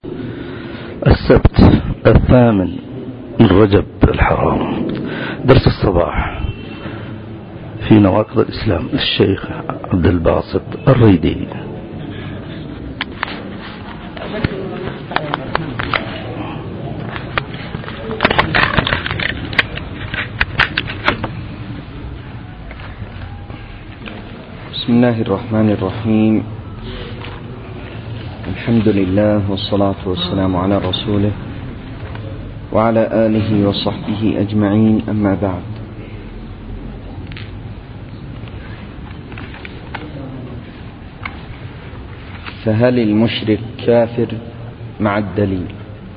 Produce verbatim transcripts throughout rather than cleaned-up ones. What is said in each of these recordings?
السبت الثامن من رجب الحرام، درس الصباح في نواقض الإسلام للشيخ عبد الباسط الريدي. بسم الله الرحمن الرحيم. الحمد لله والصلاة والسلام على رسوله وعلى آله وصحبه أجمعين، أما بعد. فهل المشرك كافر مع الدليل؟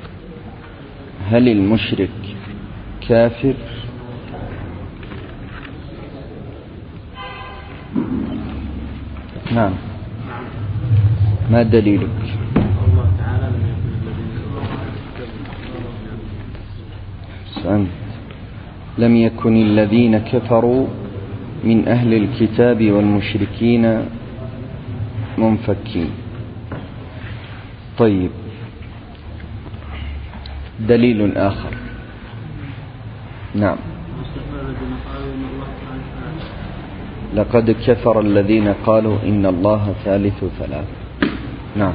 هل المشرك كافر؟ نعم. ما دليلك؟ أحسنت. لم يكن الذين كفروا من أهل الكتاب والمشركين منفكين. طيب، دليل آخر. نعم. لقد كفر الذين قالوا إن الله ثالث ثلاث. نعم.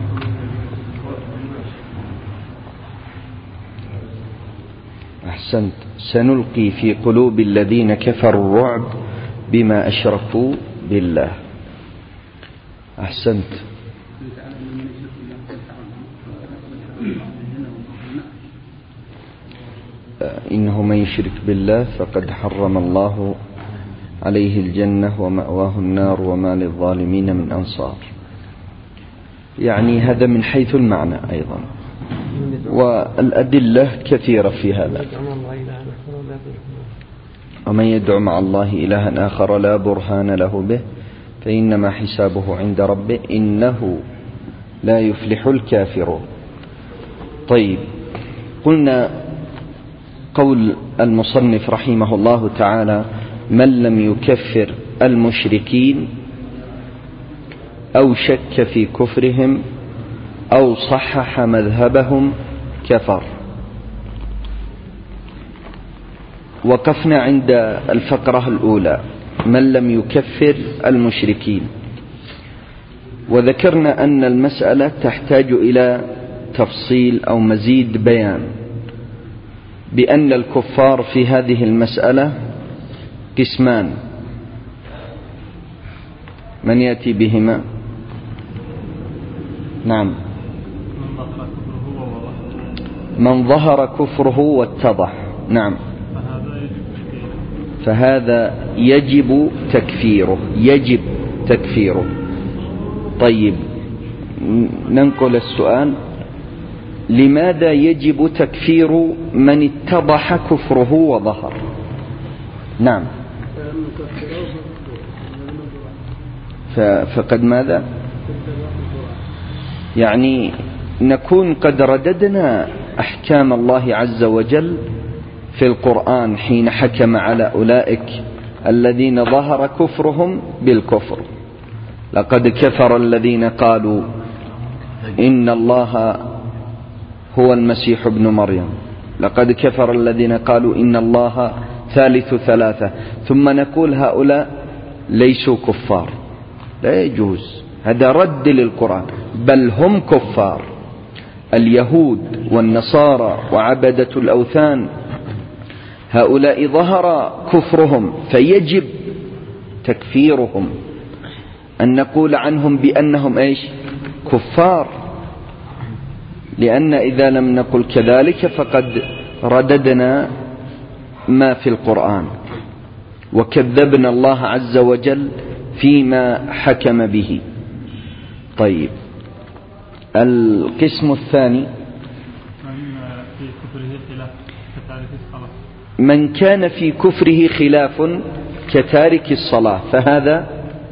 أحسنت. سنلقي في قلوب الذين كفروا الرعب بما أشركوا بالله. أحسنت. إنه من يشرك بالله فقد حرم الله عليه الجنة ومأواه النار وما للظالمين من أنصار. يعني هذا من حيث المعنى أيضا، والأدلة كثيرة في هذا. ومن يدعو مع الله إلها آخر لا برهان له به فإنما حسابه عند ربه إنه لا يفلح الكافرون. طيب، قلنا قول المصنف رحمه الله تعالى: من لم يكفر المشركين أو شك في كفرهم أو صحح مذهبهم كفر. وقفنا عند الفقرة الأولى: من لم يكفر المشركين، وذكرنا أن المسألة تحتاج إلى تفصيل أو مزيد بيان، بأن الكفار في هذه المسألة قسمان. من يأتي بهما؟ نعم. من ظهر كفره واتضح. نعم. فهذا يجب تكفيره، يجب تكفيره. طيب، ننقل السؤال: لماذا يجب تكفير من اتضح كفره وظهر؟ نعم. فقد ماذا؟ يعني نكون قد رددنا أحكام الله عز وجل في القرآن حين حكم على أولئك الذين ظهر كفرهم بالكفر: لقد كفر الذين قالوا إن الله هو المسيح ابن مريم، لقد كفر الذين قالوا إن الله ثالث ثلاثة، ثم نقول هؤلاء ليسوا كفار. لا يجوز، هذا رد للقرآن، بل هم كفار. اليهود والنصارى وعبدة الأوثان هؤلاء ظهر كفرهم، فيجب تكفيرهم، أن نقول عنهم بأنهم إيش؟ كفار. لأن إذا لم نقل كذلك فقد رددنا ما في القرآن وكذبنا الله عز وجل فيما حكم به. طيب، القسم الثاني: من كان في كفره خلاف كتارك الصلاة، فهذا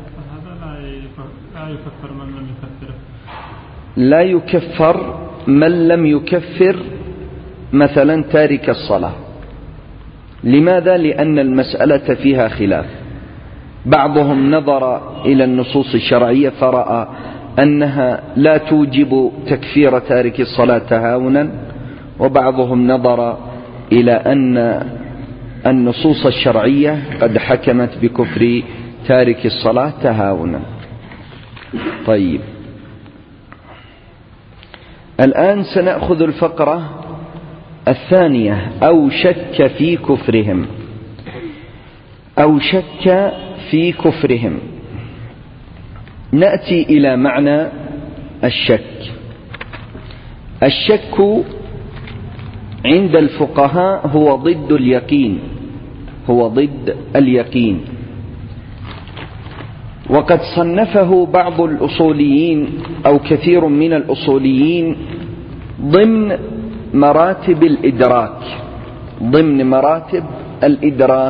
لا يكفر من لم يكفر مثلا تارك الصلاة. لماذا؟ لأن المسألة فيها خلاف. بعضهم نظر إلى النصوص الشرعية فرأى أنها لا توجب تكفير تارك الصلاة تهاونا، وبعضهم نظر إلى أن النصوص الشرعية قد حكمت بكفر تارك الصلاة تهاونا. طيب، الآن سنأخذ الفقرة الثانية، أو شك في كفرهم. أو شك في كفرهم. نأتي إلى معنى الشك. الشك عند الفقهاء هو ضد اليقين، هو ضد اليقين. وقد صنفه بعض الأصوليين أو كثير من الأصوليين ضمن مراتب الإدراك، ضمن مراتب الإدراك.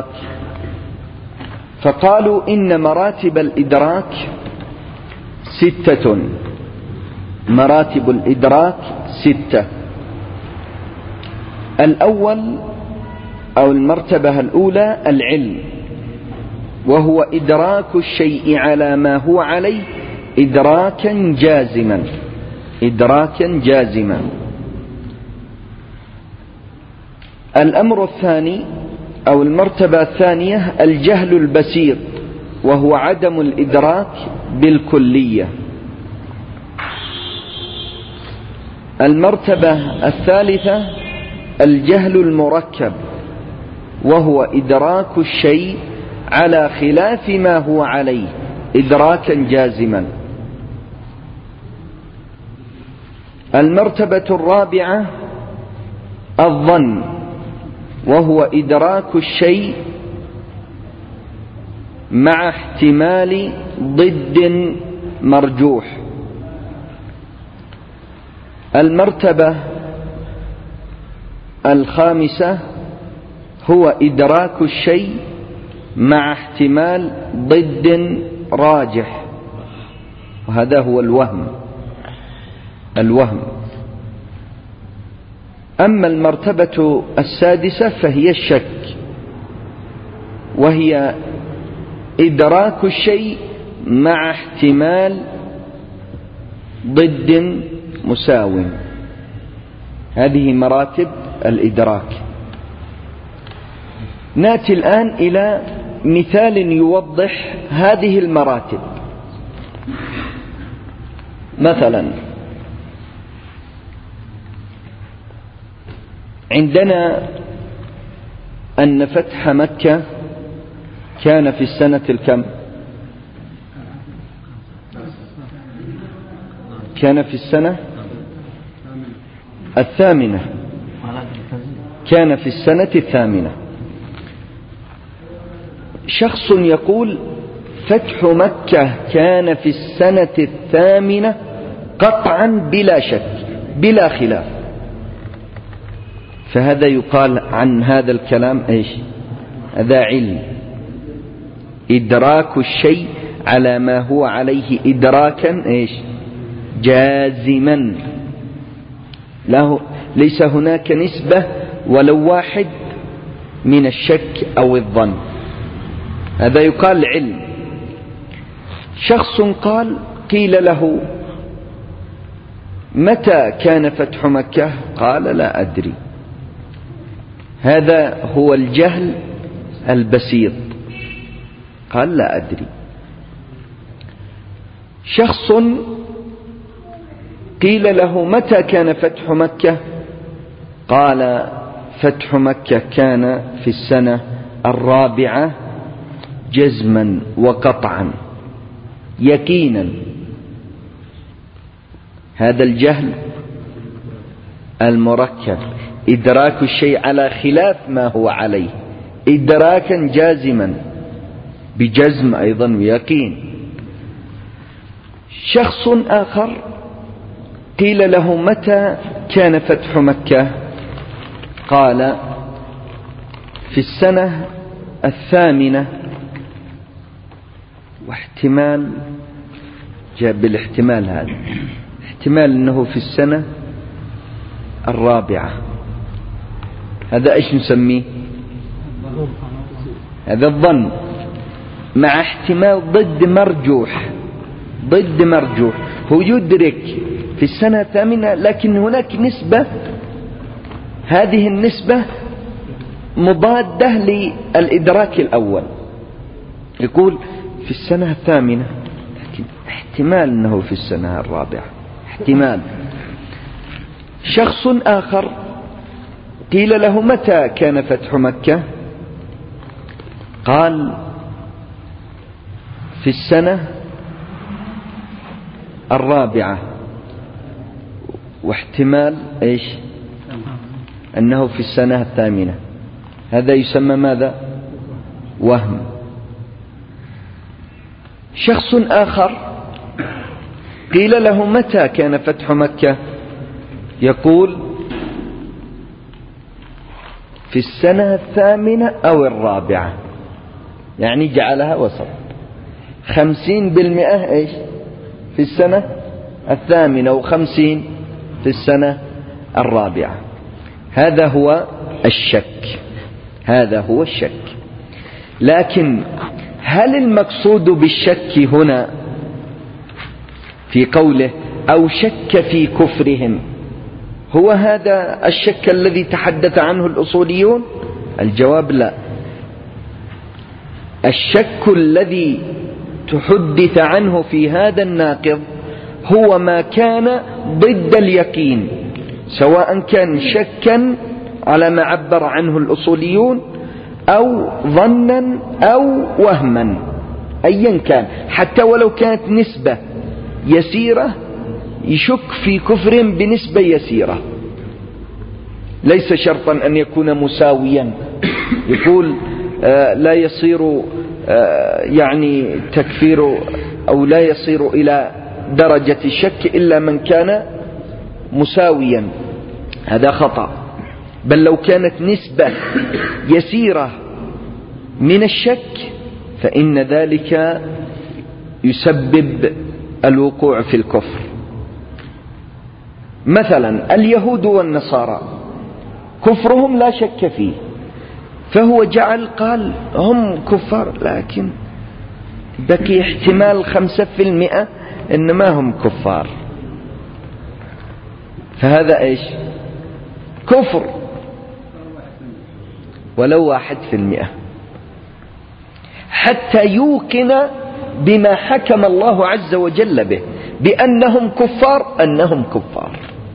فقالوا إن مراتب الإدراك ستة، مراتب الإدراك ستة. الأول أو المرتبة الأولى العلم، وهو إدراك الشيء على ما هو عليه إدراكا جازما، إدراكا جازما. الأمر الثاني أو المرتبة الثانية الجهل البسيط، وهو عدم الإدراك بالكلية. المرتبة الثالثة الجهل المركب، وهو إدراك الشيء على خلاف ما هو عليه إدراكا جازما. المرتبة الرابعة الظن، وهو إدراك الشيء مع احتمال ضد مرجوح. المرتبة الخامسة هو إدراك الشيء مع احتمال ضد راجح، وهذا هو الوهم، الوهم. أما المرتبة السادسة فهي الشك، وهي إدراك الشيء مع احتمال ضد مساو. هذه مراتب الإدراك. نأتي الآن إلى مثال يوضح هذه المراتب. مثلا عندنا أن فتح مكة كان في السنة الكم؟ كان في السنة الثامنة، كان في السنة الثامنة. شخص يقول فتح مكة كان في السنة الثامنة قطعا بلا شك بلا خلاف، فهذا يقال عن هذا الكلام ايش؟ هذا علم، إدراك الشيء على ما هو عليه إدراكا ايش؟ جازما، له ليس هناك نسبة ولو واحد من الشك أو الظن، هذا يقال علم. شخص قال قيل له متى كان فتح مكة؟ قال لا أدري. هذا هو الجهل البسيط، قال لا أدري. شخص قيل له متى كان فتح مكة؟ قال فتح مكة كان في السنة الرابعة جزما وقطعا يقينا. هذا الجهل المركب، إدراك الشيء على خلاف ما هو عليه إدراكا جازما، بجزم أيضا ويقين. شخص آخر قيل له متى كان فتح مكة؟ قال في السنة الثامنة، واحتمال جاب بالاحتمال هذا احتمال أنه في السنة الرابعة. هذا إيش نسميه؟ هذا الظن مع احتمال ضد مرجوح، ضد مرجوح. هو يدرك في السنة الثامنة، لكن هناك نسبة، هذه النسبة مضادة للإدراك الأول. يقول في السنة الثامنة، لكن احتمال أنه في السنة الرابعة، احتمال. شخص آخر قيل له متى كان فتح مكة؟ قال في السنة الرابعة، واحتمال ايش؟ أنه في السنة الثامنة. هذا يسمى ماذا؟ وهم. شخص آخر قيل له متى كان فتح مكة؟ يقول في السنة الثامنة أو الرابعة، يعني جعلها وسط. خمسين بالمئة ايش؟ في السنة الثامنة، وخمسين في السنة الرابعة. هذا هو الشك، هذا هو الشك. لكن هل المقصود بالشك هنا في قوله أو شك في كفرهم هو هذا الشك الذي تحدث عنه الأصوليون؟ الجواب لا. الشك الذي تحدث عنه في هذا الناقض هو ما كان ضد اليقين، سواء كان شكا على ما عبر عنه الأصوليون أو ظنا أو وهما، أيا كان، حتى ولو كانت نسبة يسيرة يشك في كفر بنسبة يسيرة، ليس شرطا أن يكون مساويا. يقول آه لا يصير آه يعني تكفير أو لا يصير إلى درجة الشك إلا من كان مساويا، هذا خطأ. بل لو كانت نسبة يسيرة من الشك فإن ذلك يسبب الوقوع في الكفر. مثلا اليهود والنصارى كفرهم لا شك فيه، فهو جعل قال هم كفار، لكن بقي احتمال خمسة في المئة إن ما هم كفار، فهذا ايش؟ كفر ولو واحد في المئة، حتى يوقن بما حكم الله عز وجل به بأنهم كفار، أنهم كفار.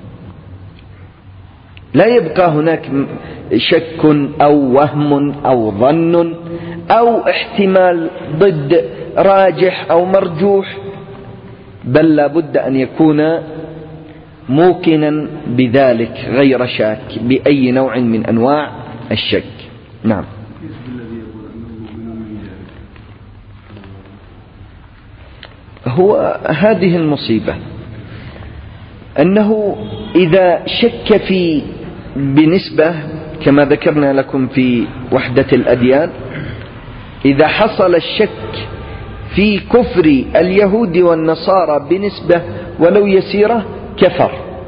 لا يبقى هناك شك أو وهم أو ظن أو احتمال ضد راجح أو مرجوح، بل لا بد أن يكون موقنا بذلك غير شاك بأي نوع من أنواع الشك. نعم. هو هذه المصيبة، أنه إذا شك في بنسبة كما ذكرنا لكم في وحدة الأديان، إذا حصل الشك في كفر اليهود والنصارى بنسبة ولو يسيرة كفر،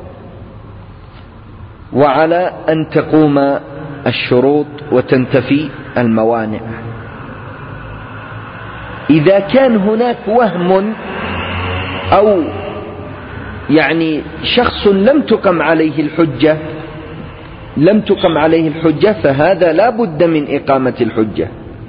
وعلى أن تقوم الشروط وتنتفي الموانع. إذا كان هناك وهم أو يعني شخص لم تقم عليه الحجة لم تقم عليه الحجة فهذا لا بد من إقامة الحجة.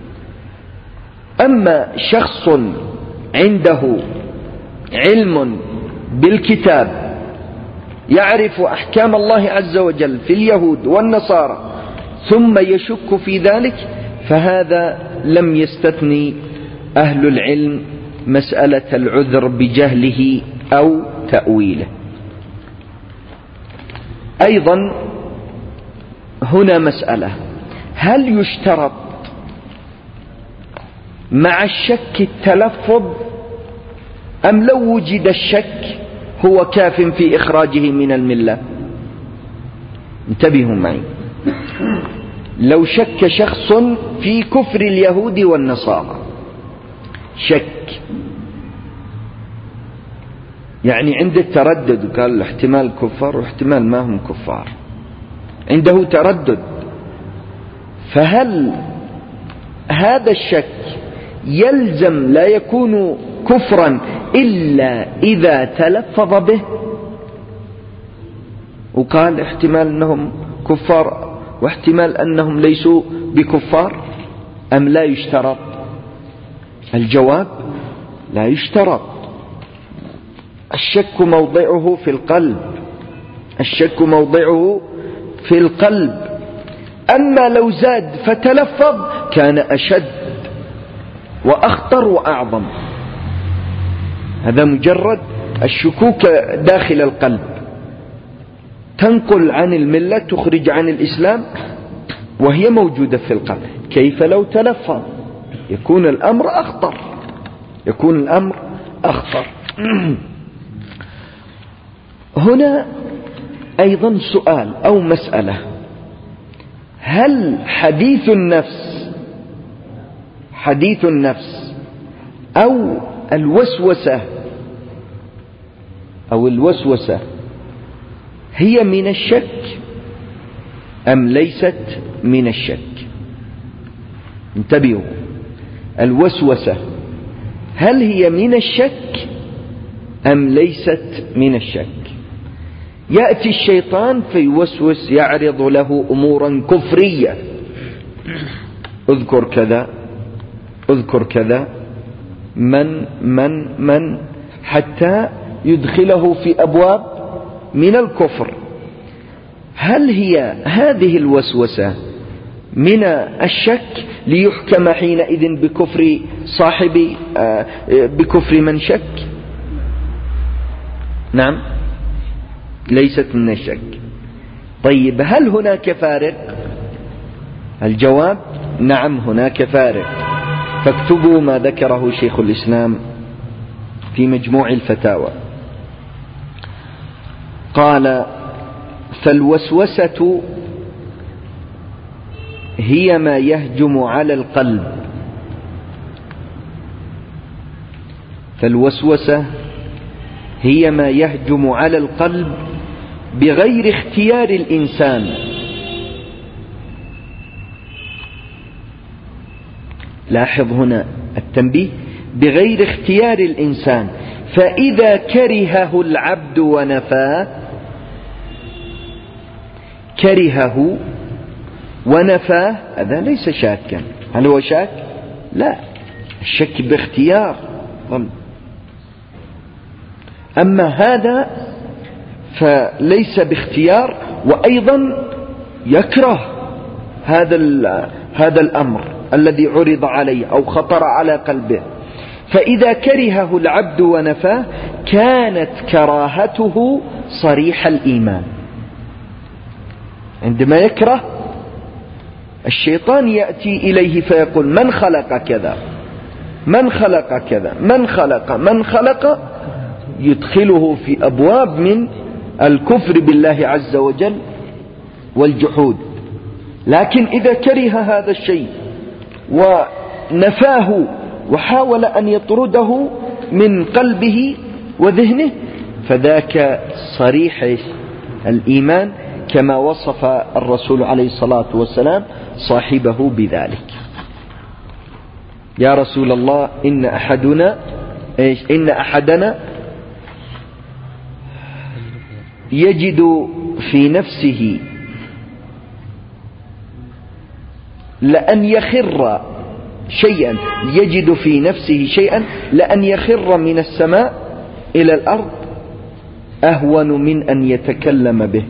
أما شخص عنده علم بالكتاب يعرف أحكام الله عز وجل في اليهود والنصارى ثم يشك في ذلك، فهذا لم يستثني أهل العلم مسألة العذر بجهله أو تأويله. أيضا هنا مسألة، هل يشترط مع الشك التلفظ أم لو وجد الشك هو كاف في إخراجه من الملة؟ انتبهوا معي، لو شك شخص في كفر اليهود والنصارى شك، يعني عنده تردد، قال احتمال كفار واحتمال ما هم كفار، عنده تردد، فهل هذا الشك يلزم لا يكون كفرا إلا إذا تلفظ به. وقال احتمال أنهم كفار واحتمال أنهم ليسوا بكفار، أم لا يشترط؟ الجواب لا يشترط. الشك موضعه في القلب، الشك موضعه في القلب. أما لو زاد فتلفظ كان أشد وأخطر وأعظم. هذا مجرد الشكوك داخل القلب، تنقل عن الملة، تخرج عن الإسلام وهي موجودة في القلب. كيف لو تلفظ؟ يكون الأمر أخطر، يكون الأمر أخطر. هنا أيضا سؤال أو مسألة: هل حديث النفس حديث النفس أو الوسوسة أو الوسوسة هي من الشك أم ليست من الشك؟ انتبهوا، الوسوسة هل هي من الشك أم ليست من الشك؟ يأتي الشيطان فيوسوس، يعرض له أمورا كفرية: اذكر كذا اذكر كذا، من من من حتى يدخله في أبواب من الكفر. هل هي هذه الوسوسة من الشك ليحكم حينئذ بكفر صاحب بكفر من شك؟ نعم، ليست من الشك. طيب، هل هناك فارق؟ الجواب نعم، هناك فارق. فاكتبوا ما ذكره شيخ الإسلام في مجموع الفتاوى. قال: فالوسوسة هي ما يهجم على القلب فالوسوسة هي ما يهجم على القلب بغير اختيار الإنسان. لاحظ هنا التنبيه: بغير اختيار الإنسان، فإذا كرهه العبد ونفاه كرهه ونفاه هذا ليس شاكا. هل هو شاك؟ لا، الشك باختيار. أما هذا فليس باختيار، وأيضا يكره هذا هذا الأمر الذي عرض عليه أو خطر على قلبه. فإذا كرهه العبد ونفاه كانت كراهته صريح الإيمان. عندما يكره، الشيطان يأتي إليه فيقول: من خلق كذا من خلق كذا من خلق من خلق يدخله في أبواب من الكفر بالله عز وجل والجحود. لكن إذا كره هذا الشيء ونفاه وحاول أن يطرده من قلبه وذهنه فذاك صريح الإيمان، كما وصف الرسول عليه الصلاة والسلام صاحبه بذلك: يا رسول الله إن أحدنا إيش إن أحدنا يجد في نفسه لأن يخر شيئا يجد في نفسه شيئا لأن يخر من السماء إلى الأرض أهون من أن يتكلم به.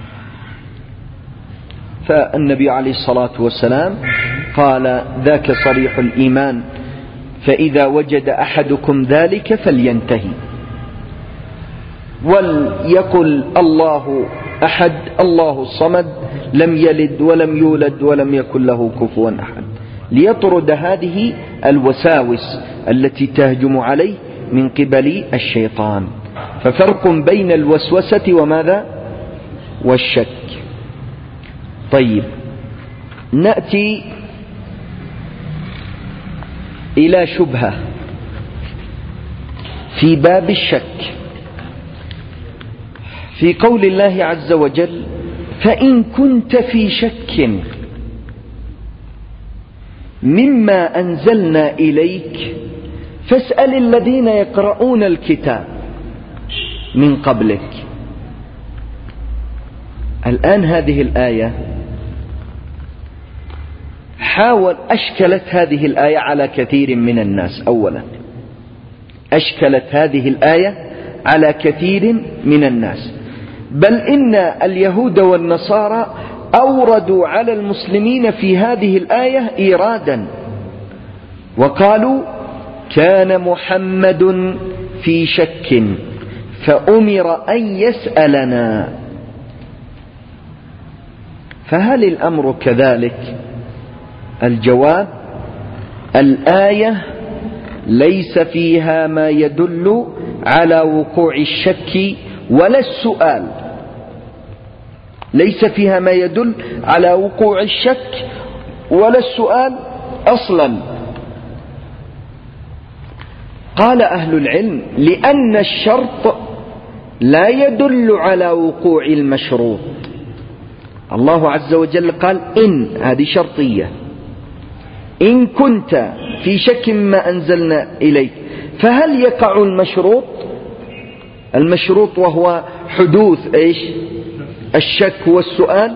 فالنبي عليه الصلاة والسلام قال: ذاك صريح الإيمان، فإذا وجد أحدكم ذلك فلينتهي وليقل: الله أحد الله الصمد لم يلد ولم يولد ولم يكن له كفوا أحد، ليطرد هذه الوساوس التي تهجم عليه من قبل الشيطان. ففرق بين الوسوسة وماذا؟ والشك. طيب، نأتي إلى شبهة في باب الشك في قول الله عز وجل: فإن كنت في شك مما أنزلنا إليك فاسأل الذين يقرؤون الكتاب من قبلك. الآن هذه الآية حاول أشكلت هذه الآية على كثير من الناس. أولا أشكلت هذه الآية على كثير من الناس، بل إن اليهود والنصارى أوردوا على المسلمين في هذه الآية إيرادا، وقالوا كان محمد في شك فأمر أن يسألنا. فهل الأمر كذلك؟ الجواب: الآية ليس فيها ما يدل على وقوع الشك ولا السؤال، ليس فيها ما يدل على وقوع الشك ولا السؤال أصلا. قال أهل العلم: لأن الشرط لا يدل على وقوع المشروط. الله عز وجل قال إن، هذه شرطية، إن كنت في شك ما أنزلنا إليك. فهل يقع المشروط؟ المشروط وهو حدوث إيش؟ الشك والسؤال.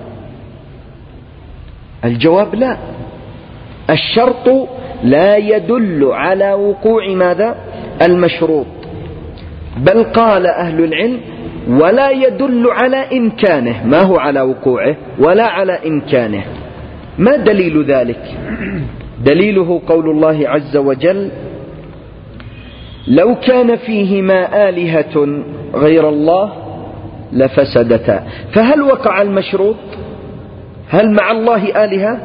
الجواب: لا، الشرط لا يدل على وقوع ماذا؟ المشروط. بل قال أهل العلم: ولا يدل على إمكانه. ما هو على وقوعه ولا على إمكانه. ما دليل ذلك؟ دليله قول الله عز وجل: لو كان فيهما آلهة غير الله لفسدتا. فهل وقع المشروط؟ هل مع الله آلهة؟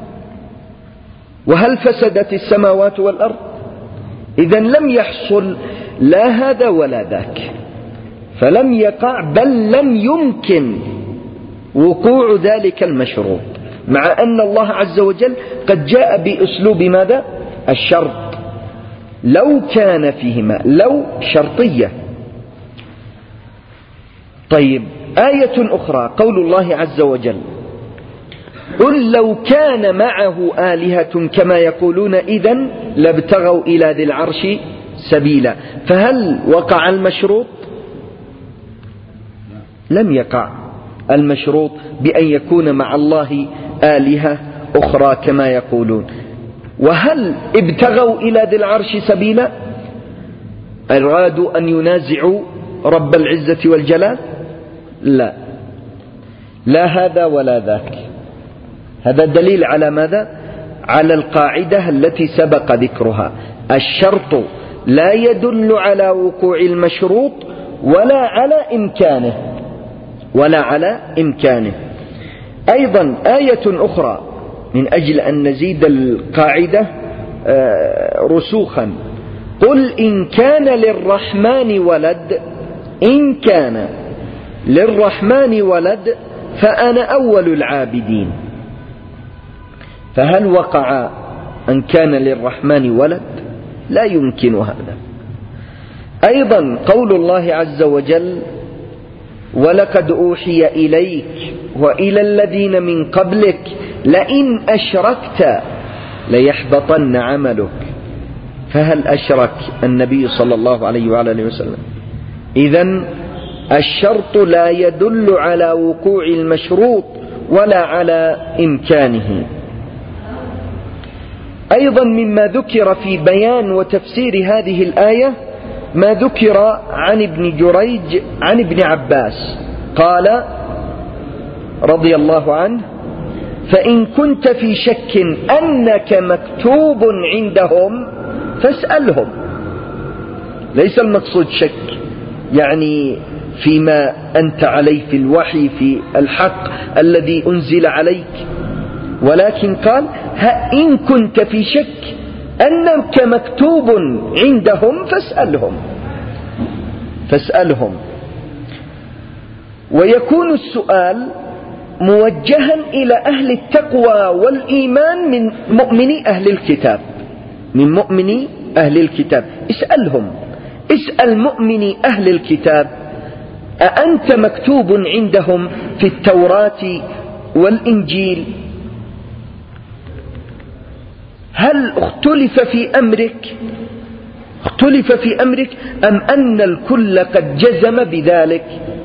وهل فسدت السماوات والأرض؟ إذن لم يحصل لا هذا ولا ذاك، فلم يقع، بل لم يمكن وقوع ذلك المشروط، مع أن الله عز وجل قد جاء بأسلوب ماذا؟ الشرط. لو كان فيهما، لو شرطية. طيب، آية أخرى قول الله عز وجل: قل لو كان معه آلهة كما يقولون إذن لابتغوا إلى ذي العرش سبيلا. فهل وقع المشروط؟ لم يقع المشروط بأن يكون مع الله آلهة أخرى كما يقولون. وهل ابتغوا إلى ذي العرش سبيلا؟ أرادوا أن ينازعوا رب العزة والجلال؟ لا، لا هذا ولا ذاك. هذا دليل على ماذا؟ على القاعدة التي سبق ذكرها: الشرط لا يدل على وقوع المشروط ولا على إمكانه، ولا على إمكانه. أيضا آية أخرى من أجل أن نزيد القاعدة رسوخا: قل إن كان للرحمن ولد، إن كان للرحمن ولد فأنا أول العابدين. فهل وقع أن كان للرحمن ولد؟ لا يمكن هذا. أيضا قول الله عز وجل: ولقد أوحي إليك وإلى الذين من قبلك لئن أشركت ليحبطن عملك. فهل أشرك النبي صلى الله عليه وعلى وسلم؟ إذن الشرط لا يدل على وقوع المشروط ولا على إمكانه. أيضا مما ذكر في بيان وتفسير هذه الآية ما ذكر عن ابن جريج عن ابن عباس قال رضي الله عنه: فإن كنت في شك أنك مكتوب عندهم فاسألهم. ليس المقصود شك يعني فيما أنت عليه في الوحي، في الحق الذي أنزل عليك، ولكن قال: إن كنت في شك أنك مكتوب عندهم فاسألهم فاسألهم. ويكون السؤال موجها إلى أهل التقوى والإيمان من مؤمني أهل الكتاب، من مؤمني أهل الكتاب. اسألهم، اسأل مؤمني أهل الكتاب: أأنت مكتوب عندهم في التوراة والإنجيل؟ هل اختلف في أمرك اختلف في أمرك أم أن الكل قد جزم بذلك؟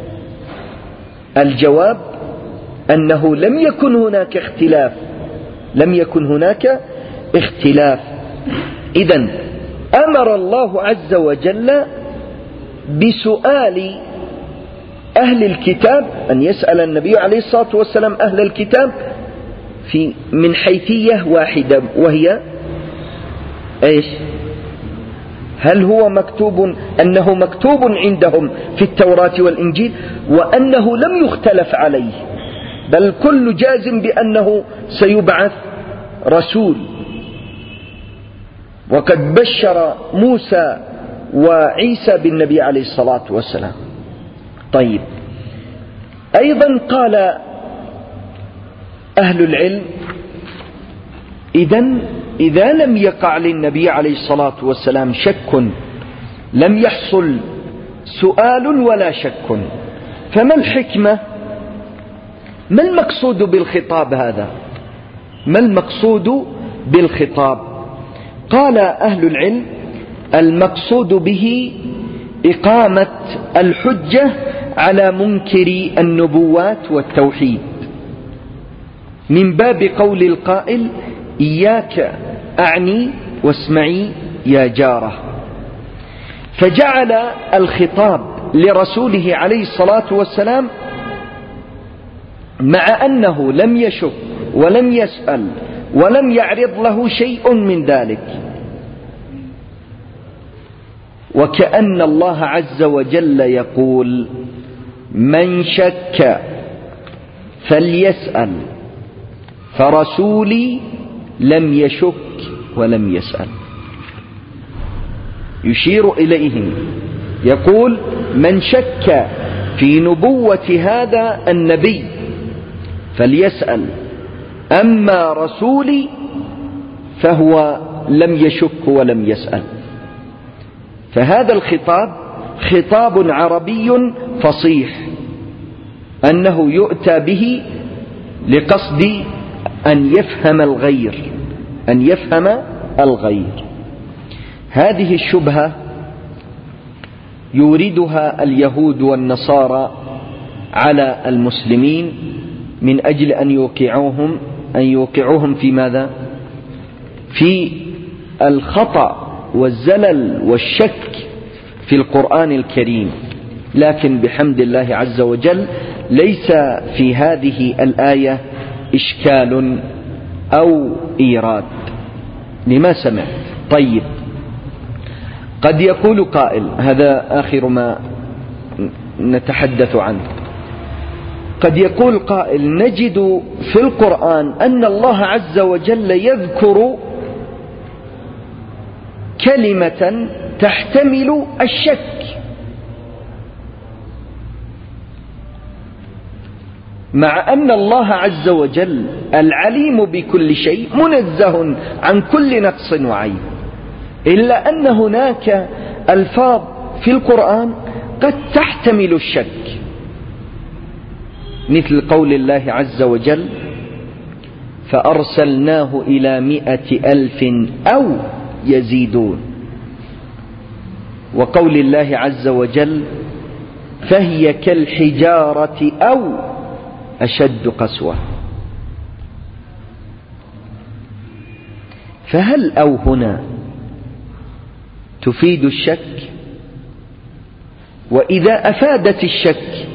الجواب أنه لم يكن هناك اختلاف، لم يكن هناك اختلاف. إذن أمر الله عز وجل بسؤال أهل الكتاب، أن يسأل النبي عليه الصلاة والسلام أهل الكتاب في من حيثية واحدة، وهي إيش؟ هل هو مكتوب أنه مكتوب عندهم في التوراة والإنجيل وأنه لم يختلف عليه، بل كل جازم بأنه سيبعث رسول، وقد بشر موسى وعيسى بالنبي عليه الصلاة والسلام. طيب، أيضا قال أهل العلم إذن إذا لم يقع للنبي عليه الصلاة والسلام شك، لم يحصل سؤال ولا شك، فما الحكمة؟ ما المقصود بالخطاب هذا؟ ما المقصود بالخطاب؟ قال أهل العلم المقصود به إقامة الحجة على منكري النبوات والتوحيد، من باب قول القائل إياك أعني واسمعي يا جارة. فجعل الخطاب لرسوله عليه الصلاة والسلام مع أنه لم يشك ولم يسأل ولم يعرض له شيء من ذلك، وكأن الله عز وجل يقول من شك فليسأل فرسولي لم يشك ولم يسأل. يشير إليهم يقول من شك في نبوة هذا النبي فليسأل، أما رسولي فهو لم يشك ولم يسأل. فهذا الخطاب خطاب عربي فصيح، أنه يؤتى به لقصد أن يفهم الغير، أن يفهم الغير. هذه الشبهة يوردها اليهود والنصارى على المسلمين من أجل أن يوقعوهم أن يوقعوهم في ماذا؟ في الخطأ والزلل والشك في القرآن الكريم. لكن بحمد الله عز وجل ليس في هذه الآية إشكال أو إيراد لما سمعت. طيب، قد يقول قائل، هذا آخر ما نتحدث عنه، قد يقول قائل نجد في القرآن أن الله عز وجل يذكر كلمة تحتمل الشك، مع أن الله عز وجل العليم بكل شيء منزه عن كل نقص وعيب، إلا أن هناك ألفاظ في القرآن قد تحتمل الشك، مثل قول الله عز وجل فأرسلناه إلى مئة ألف أو يزيدون، وقول الله عز وجل فهي كالحجارة أو أشد قسوة. فهل أو هنا تفيد الشك؟ وإذا أفادت الشك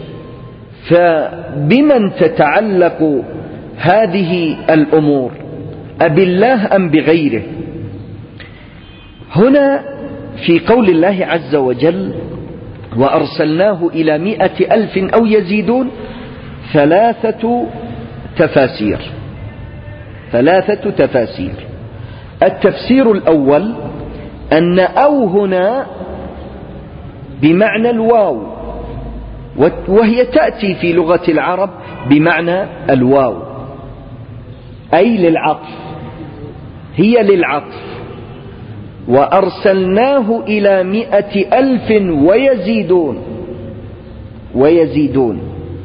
فبمن تتعلق هذه الأمور، أبالله أم بغيره؟ هنا في قول الله عز وجل وأرسلناه إلى مئة ألف أو يزيدون ثلاثة تفاسير ثلاثة تفاسير التفسير الأول أن أو هنا بمعنى الواو، وهي تأتي في لغة العرب بمعنى الواو، أي للعطف، هي للعطف. وأرسلناه إلى مئة ألف ويزيدون ويزيدون.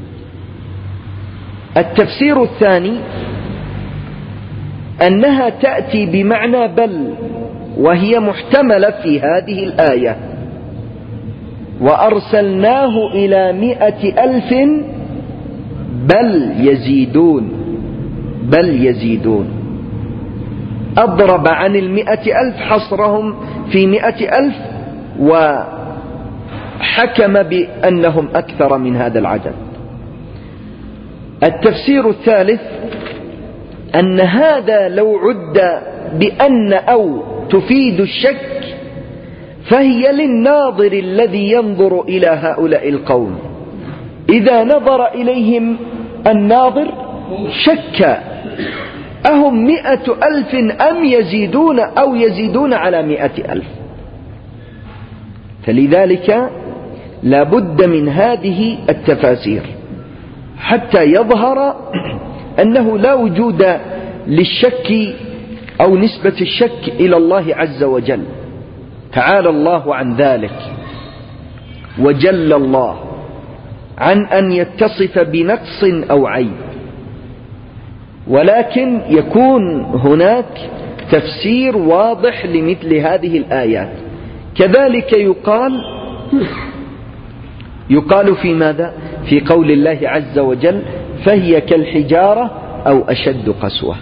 التفسير الثاني أنها تأتي بمعنى بل، وهي محتملة في هذه الآية: وأرسلناه إلى مئة ألف بل يزيدون بل يزيدون أضرب عن المئة ألف، حصرهم في مئة ألف، وحكم بأنهم أكثر من هذا العدد. التفسير الثالث أن هذا لو عد بأن أو تفيد الشك فهي للناظر الذي ينظر إلى هؤلاء القوم، إذا نظر إليهم الناظر شك أهم مئة ألف أم يزيدون أو يزيدون على مئة ألف. فلذلك لا بد من هذه التفاسير حتى يظهر أنه لا وجود للشك أو نسبة الشك إلى الله عز وجل، تعالى الله عن ذلك وجل الله عن أن يتصف بنقص أو عيب، ولكن يكون هناك تفسير واضح لمثل هذه الآيات. كذلك يقال يقال في ماذا؟ في قول الله عز وجل: فهي كالحجارة أو أشد قسوة.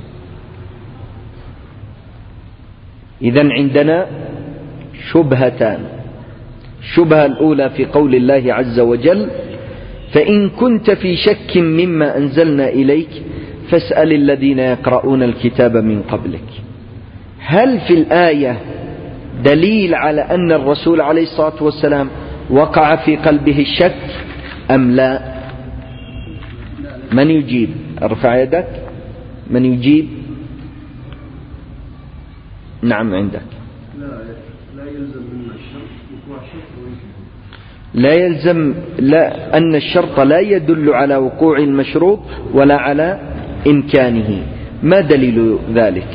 إذن عندنا شبهتان: الشبهة الأولى في قول الله عز وجل: فإن كنت في شك مما أنزلنا إليك فاسأل الذين يقرؤون الكتاب من قبلك. هل في الآية دليل على أن الرسول عليه الصلاة والسلام وقع في قلبه الشك أم لا؟ من يجيب؟ ارفع يدك. من يجيب؟ نعم عندك. لا يلزم من الشرط وقوع الشرط. لا يلزم لا أن الشرط لا يدل على وقوع المشروط ولا على إمكانه. ما دليل ذلك؟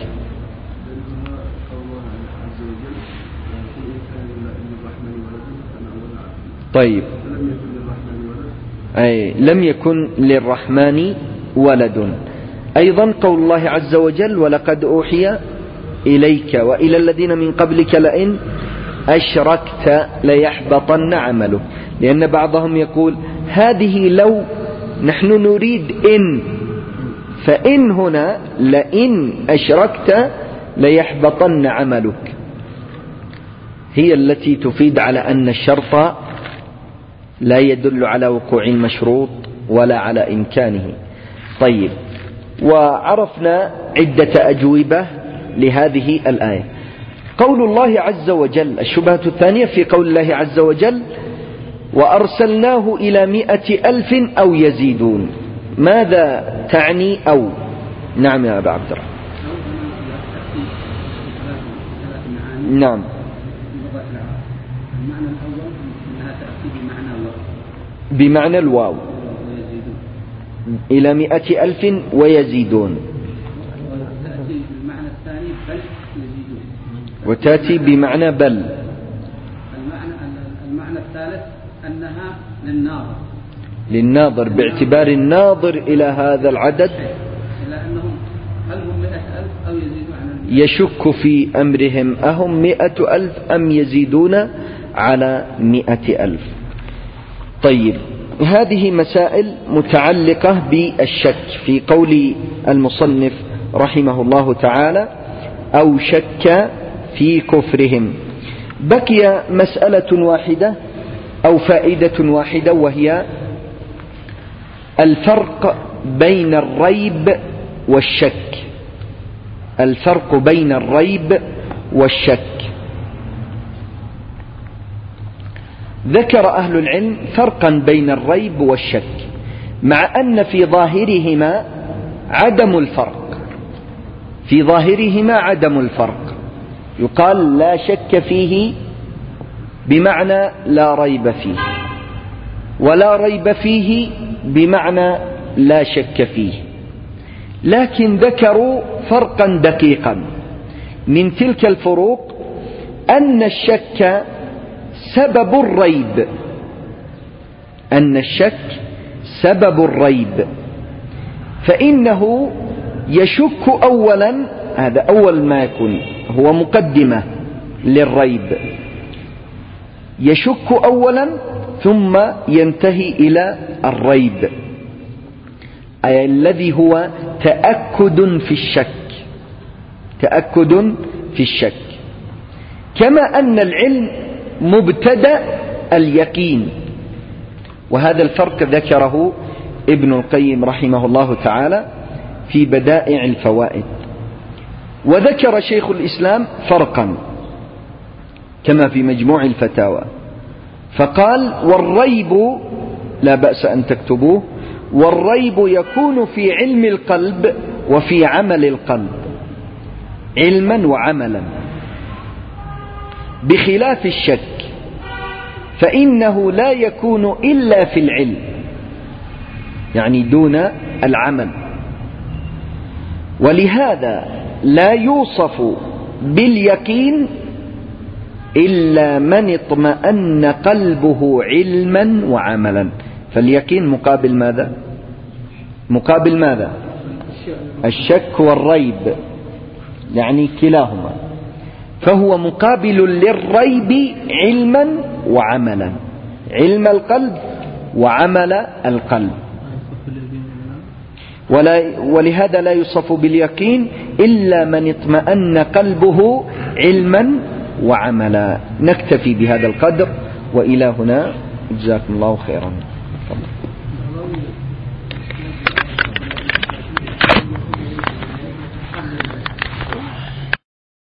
طيب، أي لم يكن للرحمن ولد. أيضا قول الله عز وجل: ولقد أوحي إليك وإلى الذين من قبلك لئن أشركت ليحبطن عملك. لأن بعضهم يقول هذه لو نحن نريد إن، فإن هنا لئن أشركت ليحبطن عملك هي التي تفيد على أن الشرط لا يدل على وقوع المشروط ولا على إمكانه. طيب، وعرفنا عدة أجوبة لهذه الآية. قول الله عز وجل، الشبهة الثانية في قول الله عز وجل: وأرسلناه إلى مئة ألف أو يزيدون. ماذا تعني أو؟ نعم يا أبا عبد الرحمن. نعم. بمعنى الواو، إلى مئة ألف ويزيدون. وتأتي بمعنى بل. المعنى الثالث أنها للناظر للناظر باعتبار الناظر إلى هذا العدد، إلى أنهم هل هم مئة ألف أو يزيدون عن يشك في أمرهم أهم مئة ألف أم يزيدون على مئة ألف. طيب، هذه مسائل متعلقة بالشك في قول المصنف رحمه الله تعالى: أو شك في كفرهم. بقي مسألة واحدة أو فائدة واحدة، وهي الفرق بين الريب والشك. الفرق بين الريب والشك. ذكر أهل العلم فرقا بين الريب والشك، مع أن في ظاهرهما عدم الفرق. في ظاهرهما عدم الفرق. يقال لا شك فيه بمعنى لا ريب فيه، ولا ريب فيه بمعنى لا شك فيه. لكن ذكروا فرقا دقيقا. من تلك الفروق أن الشك سبب الريب، أن الشك سبب الريب، فإنه يشك أولا، هذا أول ما يكون، هو مقدمة للريب، يشك أولا ثم ينتهي إلى الريب، أي الذي هو تأكد في الشك، تأكد في الشك. كما أن العلم مبتدأ اليقين، وهذا الفرق ذكره ابن القيم رحمه الله تعالى في بدائع الفوائد. وذكر شيخ الإسلام فرقا كما في مجموع الفتاوى، فقال: والريب، لا بأس أن تكتبوه، والريب يكون في علم القلب وفي عمل القلب، علما وعملا، بخلاف الشك فإنه لا يكون إلا في العلم، يعني دون العمل. ولهذا لا يوصف باليقين إلا من اطمأن قلبه علما وعملا. فاليقين مقابل ماذا؟ مقابل ماذا؟ الشك والريب، يعني كلاهما، فهو مقابل للريب علما وعملا، علم القلب وعمل القلب. ولا ولهذا لا يوصف باليقين إلا من اطمأن قلبه علما وعملا. نكتفي بهذا القدر، وإلى هنا، جزاكم الله خيرا.